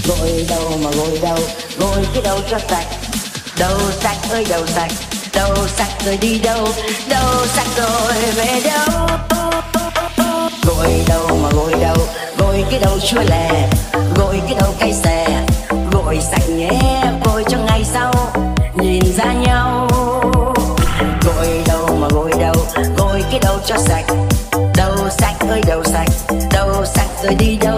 Gội đầu mà gội đầu, gội cái đầu cho sạch. Đầu sạch ơi đầu sạch rồi đi đâu, đầu sạch rồi về đâu. Gội đầu mà gội đầu, gội cái đầu chua lè, gội cái đầu cay xè. Gội sạch nhé, gội cho ngày sau nhìn ra nhau. Gội đầu mà gội đầu, gội cái đầu cho sạch. Đầu sạch ơi đầu sạch rồi đi đâu.